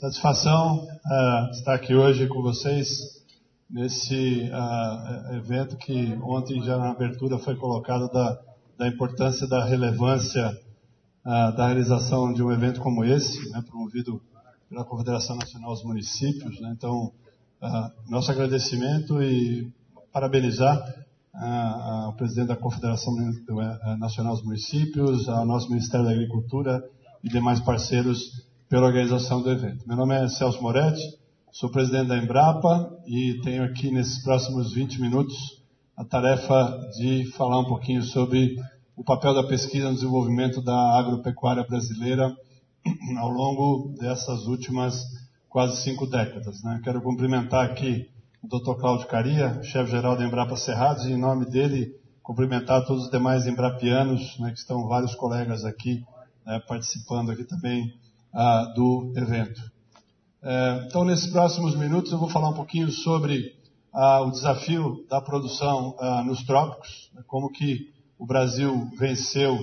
Satisfação estar aqui hoje com vocês nesse evento que ontem já na abertura foi colocado da importância da relevância da realização de um evento como esse, né, promovido pela Confederação Nacional dos Municípios, né. Então, nosso agradecimento e parabenizar o presidente da Confederação Nacional dos Municípios, ao nosso Ministério da Agricultura e demais parceiros pela organização do evento. Meu nome é Celso Moretti, sou presidente da Embrapa e tenho aqui nesses próximos 20 minutos a tarefa de falar um pouquinho sobre o papel da pesquisa no desenvolvimento da agropecuária brasileira ao longo dessas últimas quase 5 décadas, né? Quero cumprimentar aqui o Dr. Cláudio Caria, chefe-geral da Embrapa Cerrados, e em nome dele cumprimentar todos os demais embrapianos, né, que estão vários colegas aqui participando aqui também do evento. Então, nesses próximos minutos, eu vou falar um pouquinho sobre o desafio da produção nos trópicos, né, como que o Brasil venceu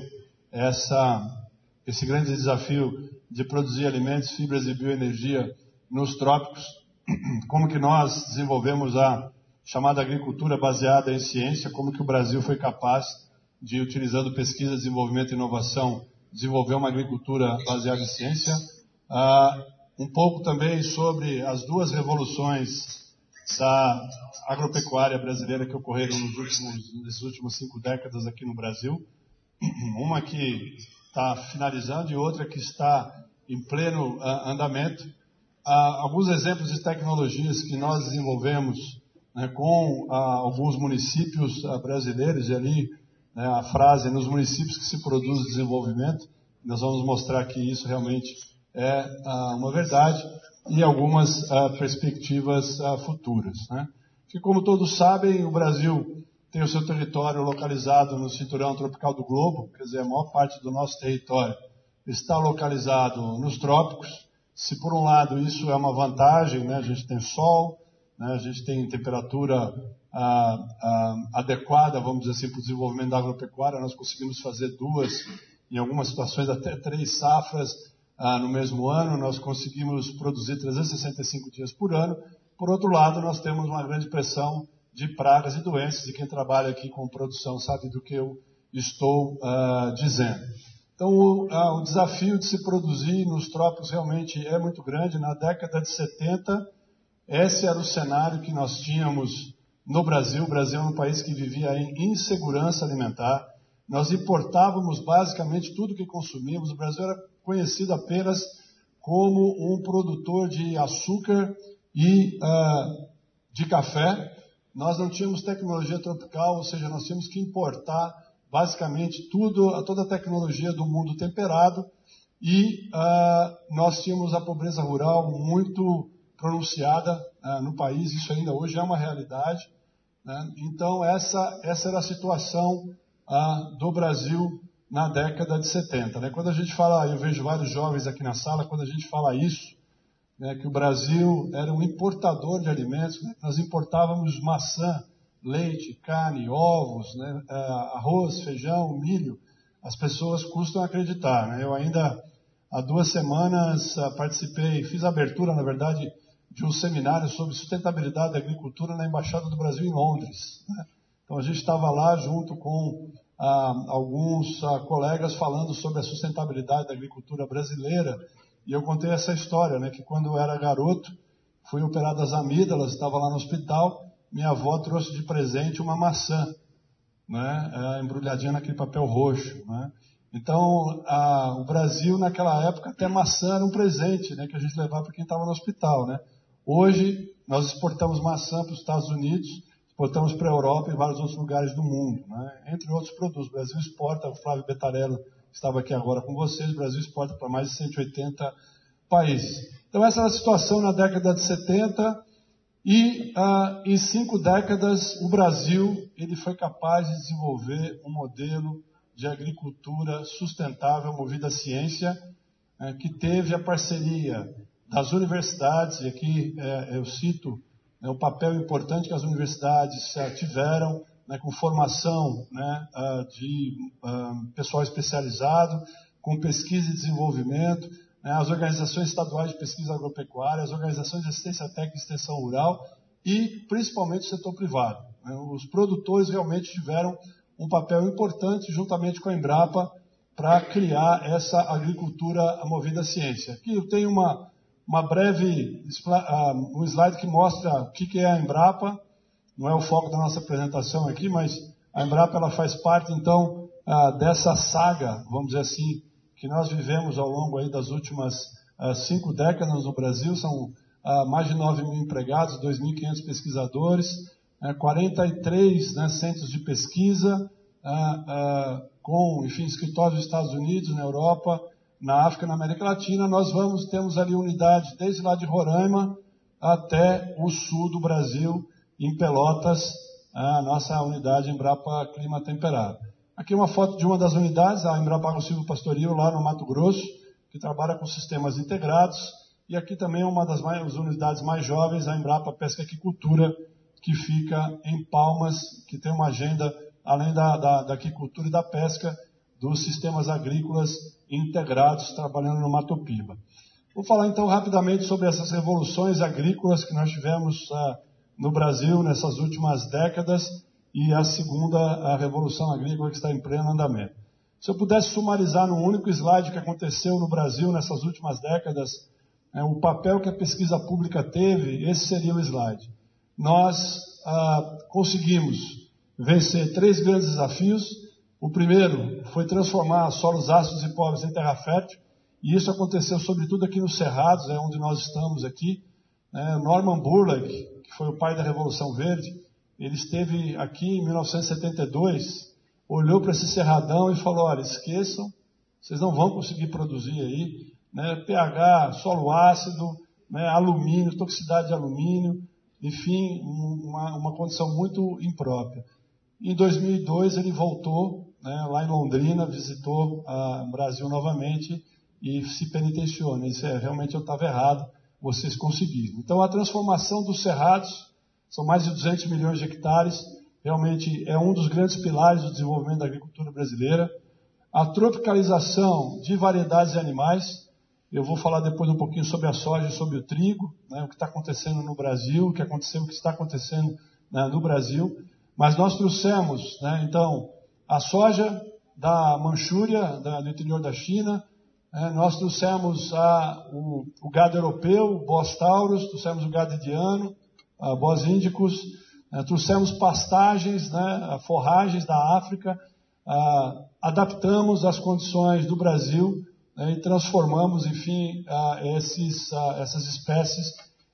esse grande desafio de produzir alimentos, fibras e bioenergia nos trópicos, como que nós desenvolvemos a chamada agricultura baseada em ciência, como que o Brasil foi capaz de, utilizando pesquisa, desenvolvimento e inovação, desenvolver uma agricultura baseada em ciência. Um pouco também sobre as duas revoluções da agropecuária brasileira que ocorreram nesses últimos 5 décadas aqui no Brasil. Uma que está finalizando e outra que está em pleno andamento. Alguns exemplos de tecnologias que nós desenvolvemos, né, com alguns municípios brasileiros, e ali a frase, nos municípios que se produz desenvolvimento, nós vamos mostrar que isso realmente é uma verdade, e algumas perspectivas futuras, né? Que, como todos sabem, o Brasil tem o seu território localizado no cinturão tropical do globo, quer dizer, a maior parte do nosso território está localizado nos trópicos. Se por um lado isso é uma vantagem, né, a gente tem sol, né, a gente tem temperatura adequada, vamos dizer assim, para o desenvolvimento da agropecuária, nós conseguimos fazer 2, em algumas situações até 3 safras no mesmo ano, nós conseguimos produzir 365 dias por ano. Por outro lado, nós temos uma grande pressão de pragas e doenças, e quem trabalha aqui com produção sabe do que eu estou dizendo. Então, o desafio de se produzir nos trópicos realmente é muito grande. Na década de 70, esse era o cenário que nós tínhamos no Brasil. O Brasil é um país que vivia em insegurança alimentar. Nós importávamos basicamente tudo que consumíamos. O Brasil era conhecido apenas como um produtor de açúcar e de café. Nós não tínhamos tecnologia tropical, ou seja, nós tínhamos que importar basicamente toda a tecnologia do mundo temperado, e nós tínhamos a pobreza rural muito pronunciada no país. Isso ainda hoje é uma realidade, né? Então essa era a situação do Brasil na década de 70, né? Quando a gente fala, eu vejo vários jovens aqui na sala, quando a gente fala isso, né, que o Brasil era um importador de alimentos, né? Nós importávamos maçã, leite, carne, ovos, né, arroz, feijão, milho. As pessoas custam acreditar, né? Eu ainda há 2 semanas fiz a abertura, na verdade, de um seminário sobre sustentabilidade da agricultura na Embaixada do Brasil em Londres, né? Então a gente estava lá junto com alguns colegas falando sobre a sustentabilidade da agricultura brasileira, e eu contei essa história, né, que quando eu era garoto, fui operado das amígdalas, estava lá no hospital, minha avó trouxe de presente uma maçã, né, embrulhadinha naquele papel roxo, né? Então, o Brasil, naquela época, até maçã era um presente, né, que a gente levava para quem estava no hospital, né? Hoje, nós exportamos maçã para os Estados Unidos, exportamos para a Europa e vários outros lugares do mundo, né, entre outros produtos. O Brasil exporta, o Flávio Bettarello estava aqui agora com vocês, o Brasil exporta para mais de 180 países. Então, essa era a situação na década de 70, e em 5 décadas o Brasil ele foi capaz de desenvolver um modelo de agricultura sustentável, movida à ciência, que teve a parceria das universidades, e aqui eu cito o papel importante que as universidades tiveram, né, com formação, né, de pessoal especializado, com pesquisa e desenvolvimento, né, as organizações estaduais de pesquisa agropecuária, as organizações de assistência técnica e extensão rural e, principalmente, o setor privado. Né? Os produtores realmente tiveram um papel importante, juntamente com a Embrapa, para criar essa agricultura movida à ciência. Aqui eu tenho uma breve, um slide que mostra o que é a Embrapa. Não é o foco da nossa apresentação aqui, mas a Embrapa ela faz parte, então, dessa saga, vamos dizer assim, que nós vivemos ao longo aí das últimas 5 décadas no Brasil. São mais de 9 mil empregados, 2.500 pesquisadores, 43 centros de pesquisa, com, enfim, escritórios nos Estados Unidos, na Europa, na África, na América Latina. Nós temos ali unidades desde lá de Roraima até o sul do Brasil, em Pelotas, a nossa unidade Embrapa Clima Temperado. Aqui uma foto de uma das unidades, a Embrapa Agro Pastoril, lá no Mato Grosso, que trabalha com sistemas integrados. E aqui também uma das unidades mais jovens, a Embrapa Pesca e Aquicultura, que fica em Palmas, que tem uma agenda, além da aquicultura e da pesca, dos sistemas agrícolas integrados, trabalhando no Mato Piba. Vou falar então rapidamente sobre essas revoluções agrícolas que nós tivemos no Brasil nessas últimas décadas e a segunda revolução agrícola que está em pleno andamento. Se eu pudesse sumarizar num único slide o que aconteceu no Brasil nessas últimas décadas, o papel que a pesquisa pública teve, esse seria o slide. Nós conseguimos vencer 3 grandes desafios. O primeiro foi transformar solos ácidos e pobres em terra fértil, e isso aconteceu sobretudo aqui nos Cerrados, onde nós estamos aqui. Norman Borlaug, que foi o pai da Revolução Verde, ele esteve aqui em 1972, olhou para esse cerradão e falou: olha, esqueçam, vocês não vão conseguir produzir aí, pH, solo ácido, alumínio, toxicidade de alumínio, enfim, uma condição muito imprópria. Em 2002 ele voltou, lá em Londrina, visitou o Brasil novamente e se penitenciou. Isso realmente eu estava errado, vocês conseguiram. Então a transformação dos cerrados, são mais de 200 milhões de hectares, realmente é um dos grandes pilares do desenvolvimento da agricultura brasileira. A tropicalização de variedades de animais, eu vou falar depois um pouquinho sobre a soja e sobre o trigo, o que está acontecendo no Brasil, o que está acontecendo no Brasil. Mas nós trouxemos, então, a soja da Manchúria, do interior da China, nós trouxemos o gado europeu, o Bos taurus, trouxemos o gado indiano, Bos índicos, trouxemos pastagens, forragens da África, adaptamos as condições do Brasil e transformamos, enfim, essas espécies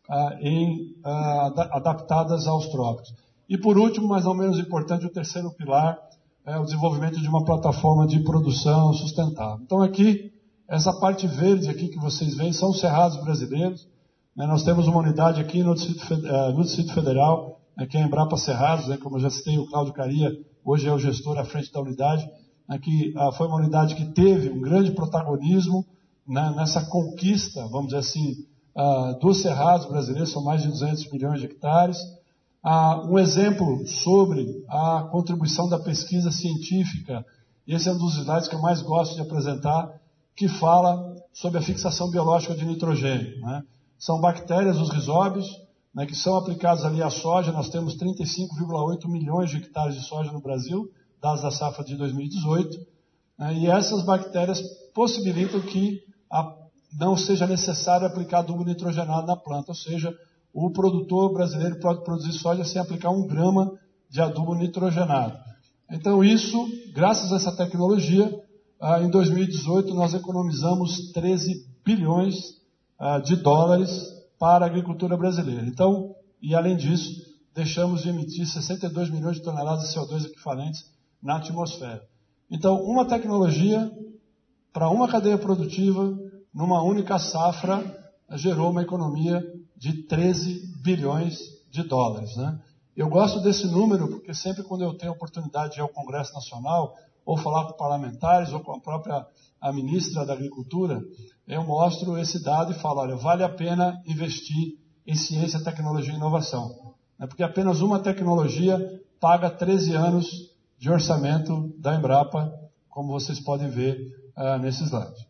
adaptadas aos trópicos. E por último, mas não menos importante, o terceiro pilar é o desenvolvimento de uma plataforma de produção sustentável. Então aqui, essa parte verde aqui que vocês veem são os cerrados brasileiros. Nós temos uma unidade aqui no Distrito Federal, que é a Embrapa Cerrados, como eu já citei, o Cláudio Caria, hoje é o gestor à frente da unidade. Aqui foi uma unidade que teve um grande protagonismo nessa conquista, vamos dizer assim, dos cerrados brasileiros, são mais de 200 milhões de hectares. Um exemplo sobre a contribuição da pesquisa científica, esse é um dos slides que eu mais gosto de apresentar, que fala sobre a fixação biológica de nitrogênio. São bactérias, os rizóbios, que são aplicados ali à soja. Nós temos 35,8 milhões de hectares de soja no Brasil, dados da safra de 2018, e essas bactérias possibilitam que não seja necessário aplicar adubo nitrogenado na planta, ou seja, o produtor brasileiro pode produzir soja sem aplicar 1 grama de adubo nitrogenado. Então isso, graças a essa tecnologia, em 2018 nós economizamos 13 bilhões de dólares para a agricultura brasileira. Então, e além disso, deixamos de emitir 62 milhões de toneladas de CO2 equivalentes na atmosfera. Então, uma tecnologia para uma cadeia produtiva, numa única safra, gerou uma economia de 13 bilhões de dólares. Eu gosto desse número porque sempre quando eu tenho a oportunidade de ir ao Congresso Nacional, ou falar com parlamentares, ou com a própria ministra da Agricultura, eu mostro esse dado e falo: olha, vale a pena investir em ciência, tecnologia e inovação. Porque apenas uma tecnologia paga 13 anos de orçamento da Embrapa, como vocês podem ver nesse slide.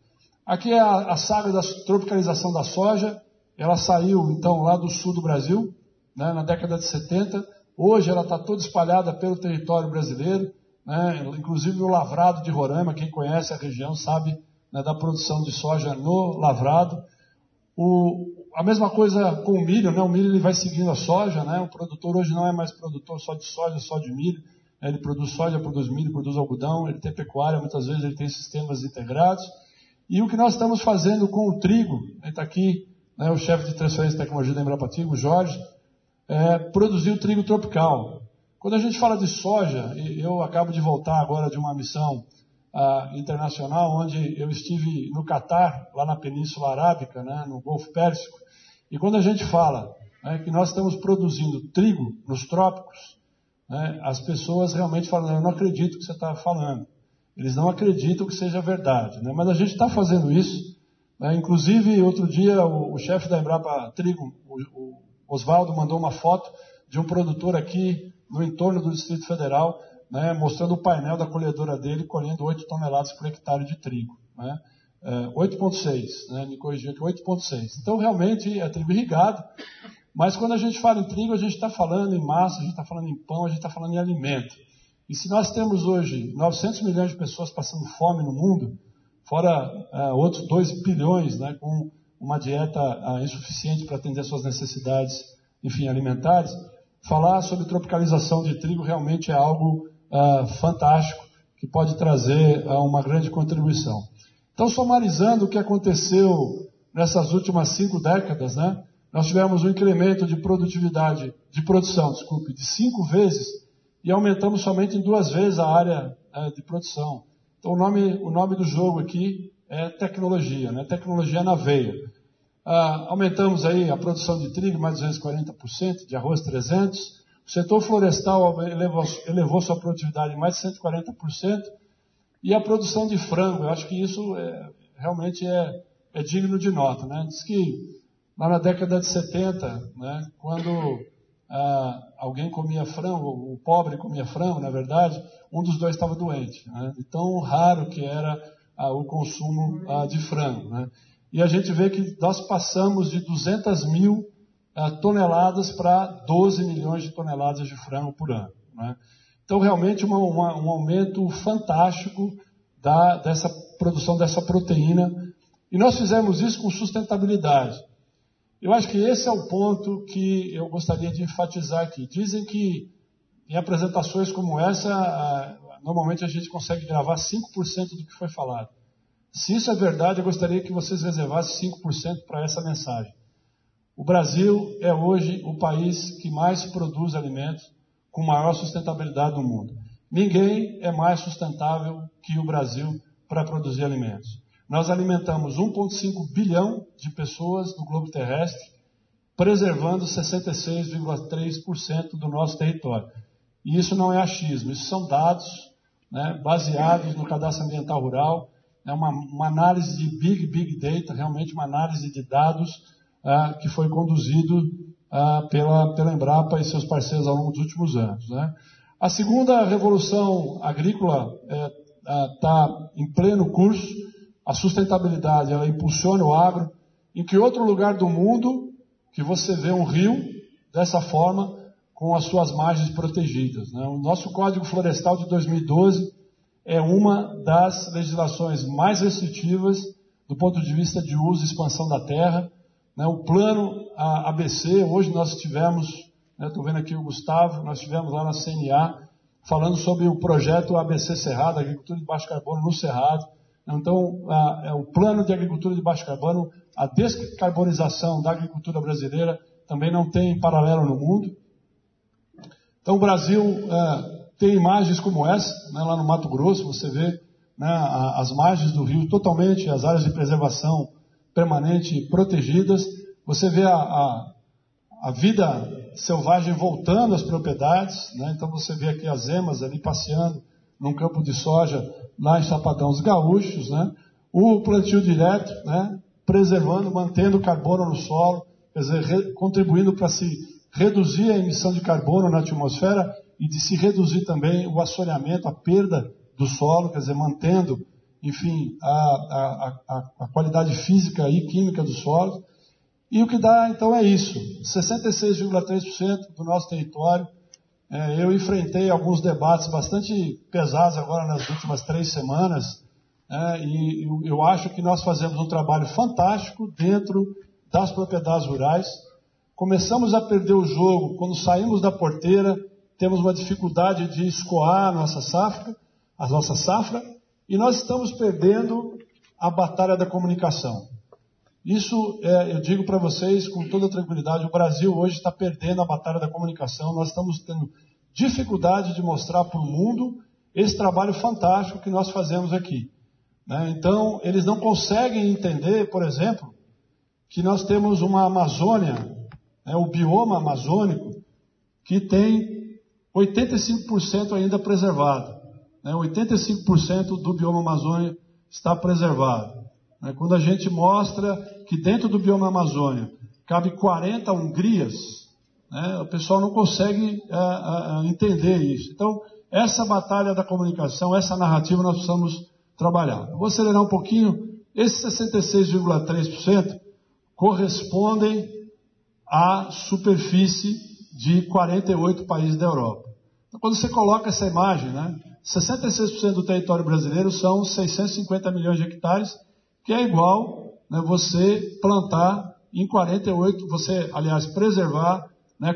Aqui é a saga da tropicalização da soja. Ela saiu, então, lá do sul do Brasil, né, na década de 70. Hoje ela está toda espalhada pelo território brasileiro, né, inclusive no Lavrado de Roraima. Quem conhece a região sabe, né, da produção de soja no Lavrado. A mesma coisa com o milho, né? O milho ele vai seguindo a soja, né? O produtor hoje não é mais produtor só de soja, só de milho. Ele produz soja, produz milho, produz algodão, ele tem pecuária, muitas vezes ele tem sistemas integrados. E o que nós estamos fazendo com o trigo, está aqui, né, o chefe de transferência de tecnologia da Embrapa Trigo, o Jorge, produzir o trigo tropical. Quando a gente fala de soja, eu acabo de voltar agora de uma missão internacional, onde eu estive no Catar, lá na Península Arábica, né, no Golfo Pérsico, e quando a gente fala, né, que nós estamos produzindo trigo nos trópicos, né, as pessoas realmente falam, eu não acredito no que você está falando. Eles não acreditam que seja verdade, né, mas a gente está fazendo isso, né, inclusive outro dia o chefe da Embrapa Trigo, o Oswaldo, mandou uma foto de um produtor aqui no entorno do Distrito Federal, né, mostrando o painel da colhedora dele, colhendo 8 toneladas por hectare de trigo. Né, 8,6, né, me corrigiu aqui, 8,6. Então, realmente, é trigo irrigado, mas quando a gente fala em trigo, a gente está falando em massa, a gente está falando em pão, a gente está falando em alimento. E se nós temos hoje 900 milhões de pessoas passando fome no mundo, fora outros 2 bilhões, né, com uma dieta insuficiente para atender suas necessidades, enfim, alimentares, falar sobre tropicalização de trigo realmente é algo fantástico, que pode trazer uma grande contribuição. Então, somarizando o que aconteceu nessas últimas 5 décadas, né, nós tivemos um incremento de produtividade, de produção, de 5 vezes, e aumentamos somente em 2 vezes a área de produção. Então, o nome do jogo aqui é tecnologia, né, tecnologia na veia. Aumentamos aí a produção de trigo mais de 240%, de arroz 300%. O setor florestal elevou sua produtividade em mais de 140%. E a produção de frango, eu acho que isso realmente é digno de nota. Né? Diz que lá na década de 70, né, quando alguém comia frango, o pobre comia frango, na verdade, um dos dois estava doente. Né? De tão raro que era o consumo de frango. Né? E a gente vê que nós passamos de 200 mil toneladas para 12 milhões de toneladas de frango por ano. Né? Então, realmente, um aumento fantástico dessa produção dessa proteína. E nós fizemos isso com sustentabilidade. Eu acho que esse é o ponto que eu gostaria de enfatizar aqui. Dizem que em apresentações como essa, normalmente a gente consegue gravar 5% do que foi falado. Se isso é verdade, eu gostaria que vocês reservassem 5% para essa mensagem. O Brasil é hoje o país que mais produz alimentos com maior sustentabilidade no mundo. Ninguém é mais sustentável que o Brasil para produzir alimentos. Nós alimentamos 1,5 bilhão de pessoas no globo terrestre, preservando 66,3% do nosso território. E isso não é achismo, isso são dados, né, baseados no Cadastro Ambiental Rural, é uma análise de Big Data, realmente uma análise de dados que foi conduzido pela Embrapa e seus parceiros ao longo dos últimos anos. Né? A segunda revolução agrícola está em pleno curso. A sustentabilidade ela impulsiona o agro. Em que outro lugar do mundo que você vê um rio dessa forma, com as suas margens protegidas? Né? O nosso Código Florestal de 2012 é uma das legislações mais restritivas do ponto de vista de uso e expansão da terra. Né? O plano ABC, hoje nós tivemos, estou vendo aqui o Gustavo, nós estivemos lá na CNA, falando sobre o projeto ABC Cerrado, Agricultura de Baixo Carbono no Cerrado. Então, o plano de agricultura de baixo carbono, a descarbonização da agricultura brasileira também não tem paralelo no mundo. Então, o Brasil tem imagens como essa, né, lá no Mato Grosso, você vê, né, as margens do rio totalmente, as áreas de preservação permanente protegidas. Você vê a vida selvagem voltando às propriedades, né? Então você vê aqui as emas ali passeando num campo de soja lá em Chapadão dos Gaúchos, né? O plantio direto, né, preservando, mantendo o carbono no solo, quer dizer, contribuindo para se reduzir a emissão de carbono na atmosfera e de se reduzir também o assoreamento, a perda do solo, quer dizer, mantendo enfim, a qualidade física e química do solo. E o que dá, então, é isso, 66,3% do nosso território. Eu enfrentei alguns debates bastante pesados agora nas últimas 3 semanas, e eu acho que nós fazemos um trabalho fantástico dentro das propriedades rurais. Começamos a perder o jogo quando saímos da porteira, temos uma dificuldade de escoar a nossa safra, e nós estamos perdendo a batalha da comunicação. Isso, eu digo para vocês com toda tranquilidade, o Brasil hoje está perdendo a batalha da comunicação, nós estamos tendo dificuldade de mostrar para o mundo esse trabalho fantástico que nós fazemos aqui. Então, eles não conseguem entender, por exemplo, que nós temos uma Amazônia, o bioma amazônico, que tem 85% ainda preservado. 85% do bioma amazônico está preservado. Quando a gente mostra que dentro do bioma Amazônia cabe 40 Hungrias, o pessoal não consegue entender isso. Então, essa batalha da comunicação, essa narrativa nós precisamos trabalhar. Eu vou acelerar um pouquinho. Esses 66,3% correspondem à superfície de 48 países da Europa. Então, quando você coloca essa imagem, 66% do território brasileiro são 650 milhões de hectares, que é igual você plantar em 48, preservar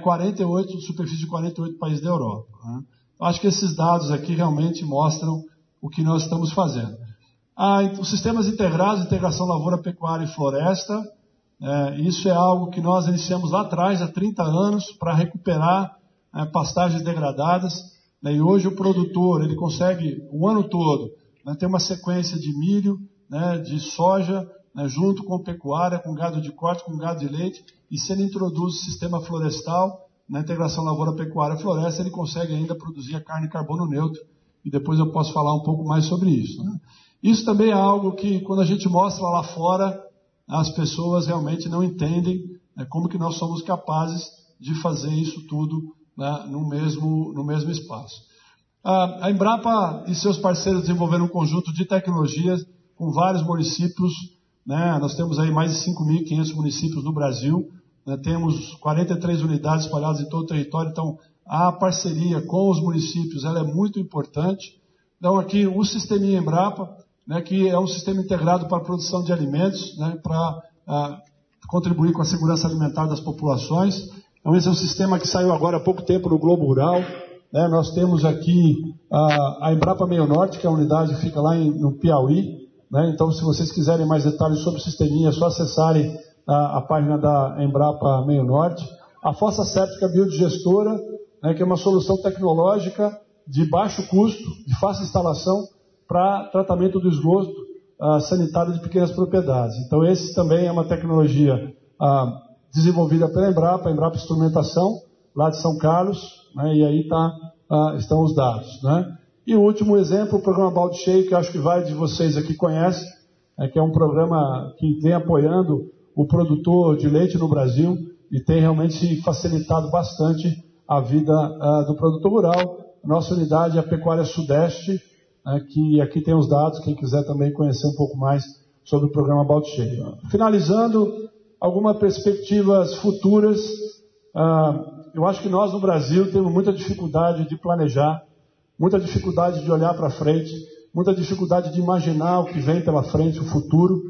48, superfície de 48 países da Europa. Acho que esses dados aqui realmente mostram o que nós estamos fazendo. Os sistemas integrados, integração lavoura, pecuária e floresta, isso é algo que nós iniciamos lá atrás, há 30 anos, para recuperar pastagens degradadas, e hoje o produtor ele consegue o ano todo ter uma sequência de milho, de soja, junto com pecuária, com gado de corte, com gado de leite, e se ele introduz o sistema florestal, na integração lavoura, pecuária e floresta, ele consegue ainda produzir a carne carbono neutro, e depois eu posso falar um pouco mais sobre isso. Isso também é algo que, quando a gente mostra lá fora, as pessoas realmente não entendem como que nós somos capazes de fazer isso tudo no mesmo espaço. A Embrapa e seus parceiros desenvolveram um conjunto de tecnologias com vários municípios, nós temos aí mais de 5.500 municípios no Brasil, temos 43 unidades espalhadas em todo o território, então a parceria com os municípios ela é muito importante. Então aqui o sisteminha Embrapa, que é um sistema integrado para a produção de alimentos, para contribuir com a segurança alimentar das populações. Então esse é um sistema que saiu agora há pouco tempo no Globo Rural. Nós temos aqui a Embrapa Meio Norte, que é a unidade que fica lá no Piauí. Então, se vocês quiserem mais detalhes sobre o sisteminha, é só acessarem a página da Embrapa Meio Norte. A fossa séptica biodigestora, que é uma solução tecnológica de baixo custo, de fácil instalação, para tratamento do esgoto sanitário de pequenas propriedades. Então, esse também é uma tecnologia desenvolvida pela Embrapa Instrumentação, lá de São Carlos, e aí estão os dados. E o último exemplo, o programa Balde Cheio, que eu acho que vários de vocês aqui conhecem, que é um programa que vem apoiando o produtor de leite no Brasil e tem realmente facilitado bastante a vida do produtor rural. Nossa unidade é a Pecuária Sudeste, que aqui tem os dados, quem quiser também conhecer um pouco mais sobre o programa Balde Cheio. Finalizando, algumas perspectivas futuras. Eu acho que nós no Brasil temos muita dificuldade de planejar, muita dificuldade de olhar para frente, muita dificuldade de imaginar o que vem pela frente, o futuro,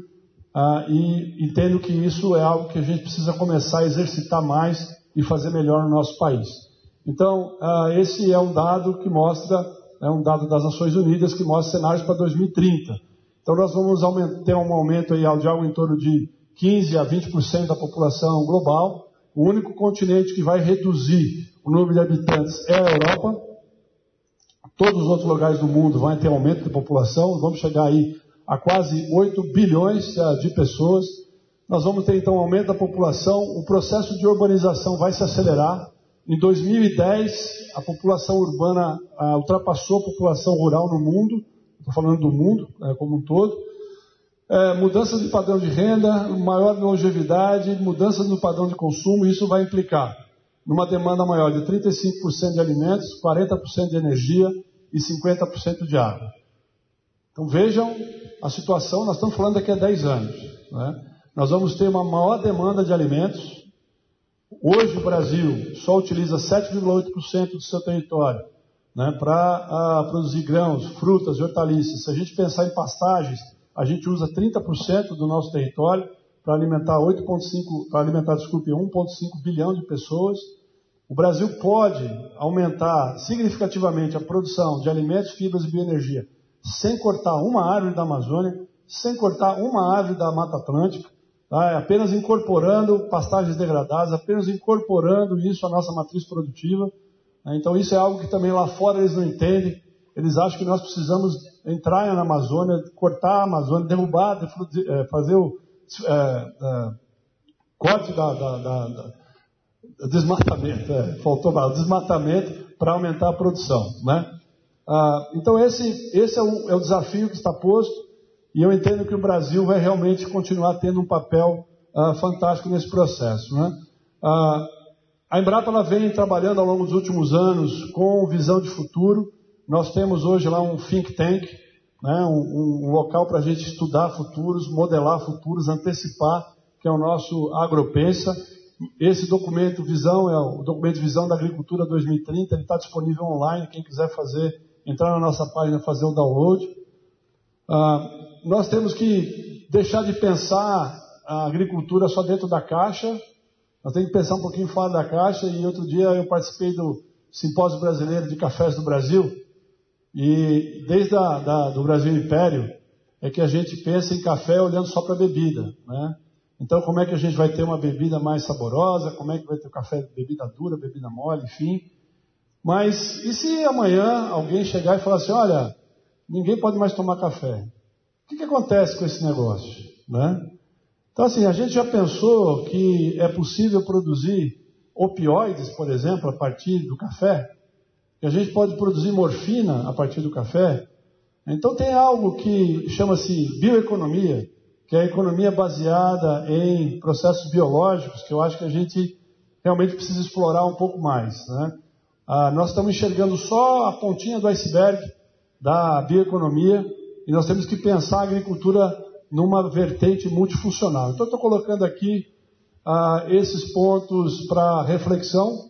e entendo que isso é algo que a gente precisa começar a exercitar mais e fazer melhor no nosso país. Então, esse é um dado que mostra, um dado das Nações Unidas que mostra cenários para 2030. Então, nós vamos ter um aumento aí de algo em torno de 15% a 20% da população global. O único continente que vai reduzir o número de habitantes é a Europa. Todos os outros lugares do mundo vão ter aumento de população, vamos chegar aí a quase 8 bilhões de pessoas. Nós vamos ter então um aumento da população, o processo de urbanização vai se acelerar. Em 2010, a população urbana ultrapassou a população rural no mundo, estou falando do mundo como um todo. Mudanças de padrão de renda, maior longevidade, mudanças no padrão de consumo, isso vai implicar numa demanda maior de 35% de alimentos, 40% de energia e 50% de água. Então vejam a situação, nós estamos falando daqui a 10 anos, né? Nós vamos ter uma maior demanda de alimentos. Hoje o Brasil só utiliza 7,8% do seu território, né, para produzir grãos, frutas e hortaliças. Se a gente pensar em pastagens, a gente usa 30% do nosso território para alimentar 1,5 bilhão de pessoas. O Brasil pode aumentar significativamente a produção de alimentos, fibras e bioenergia sem cortar uma árvore da Amazônia, sem cortar uma árvore da Mata Atlântica, tá? Apenas incorporando pastagens degradadas, apenas incorporando isso à nossa matriz produtiva. Então isso é algo que também lá fora eles não entendem. Eles acham que nós precisamos entrar na Amazônia, cortar a Amazônia, derrubar, fazer o corte desmatamento, faltou desmatamento para aumentar a produção, né? Então esse é o desafio que está posto, e eu entendo que o Brasil vai realmente continuar tendo um papel fantástico nesse processo, né? A Embrapa ela vem trabalhando ao longo dos últimos anos com visão de futuro. Nós temos hoje lá um think tank, né, um local para a gente estudar futuros, modelar futuros, antecipar, que é o nosso Agropensa. Esse documento Visão é o documento Visão da Agricultura 2030, ele está disponível online, quem quiser entrar na nossa página e fazer o download. Nós temos que deixar de pensar a agricultura só dentro da caixa, nós temos que pensar um pouquinho fora da caixa, e outro dia eu participei do Simpósio Brasileiro de Cafés do Brasil, e desde do Brasil Império, é que a gente pensa em café olhando só para a bebida, né? Então, como é que a gente vai ter uma bebida mais saborosa, como é que vai ter o café, bebida dura, bebida mole, enfim. Mas, e se amanhã alguém chegar e falar assim, olha, ninguém pode mais tomar café? O que acontece com esse negócio, né? Então, assim, a gente já pensou que é possível produzir opioides, por exemplo, a partir do café? Que a gente pode produzir morfina a partir do café? Então, tem algo que chama-se bioeconomia, que é a economia baseada em processos biológicos, que eu acho que a gente realmente precisa explorar um pouco mais, né? Nós estamos enxergando só a pontinha do iceberg da bioeconomia, e nós temos que pensar a agricultura numa vertente multifuncional. Então, estou colocando aqui esses pontos para reflexão.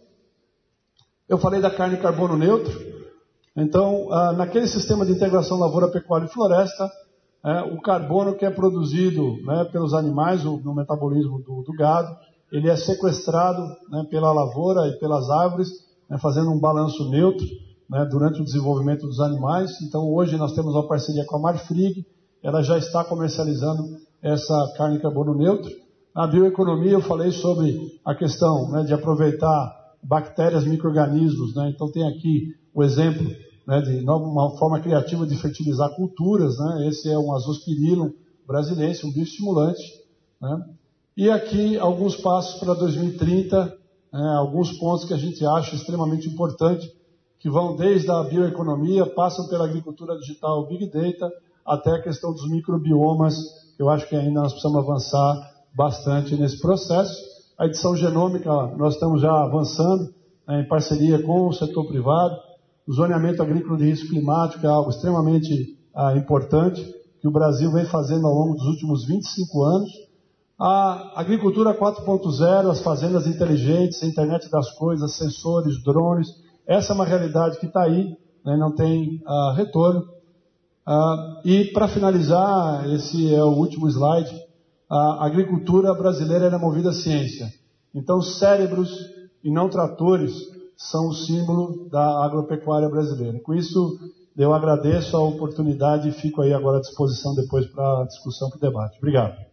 Eu falei da carne carbono neutro. Então, naquele sistema de integração lavoura, pecuária e floresta, o carbono que é produzido, né, pelos animais, no metabolismo do gado, ele é sequestrado, né, pela lavoura e pelas árvores, né, fazendo um balanço neutro, né, durante o desenvolvimento dos animais. Então, hoje nós temos uma parceria com a Marfrig, ela já está comercializando essa carne carbono neutro. Na bioeconomia eu falei sobre a questão, né, de aproveitar bactérias, micro-organismos, né? Então tem aqui o exemplo, né, de uma forma criativa de fertilizar culturas, né? Esse é um Azospirillum brasileiro, um bioestimulante, né? E aqui alguns passos para 2030, né, alguns pontos que a gente acha extremamente importantes, que vão desde a bioeconomia, passam pela agricultura digital, Big Data, até a questão dos microbiomas, que eu acho que ainda nós precisamos avançar bastante nesse processo. A edição genômica, nós estamos já avançando, né, em parceria com o setor privado. O zoneamento agrícola de risco climático é algo extremamente importante, que o Brasil vem fazendo ao longo dos últimos 25 anos. A agricultura 4.0, as fazendas inteligentes, a internet das coisas, sensores, drones, essa é uma realidade que está aí, né, não tem retorno. E para finalizar, esse é o último slide, a agricultura brasileira é movida à ciência. Então, cérebros e não tratores são o símbolo da agropecuária brasileira. Com isso, eu agradeço a oportunidade e fico aí agora à disposição depois para a discussão, para o debate. Obrigado.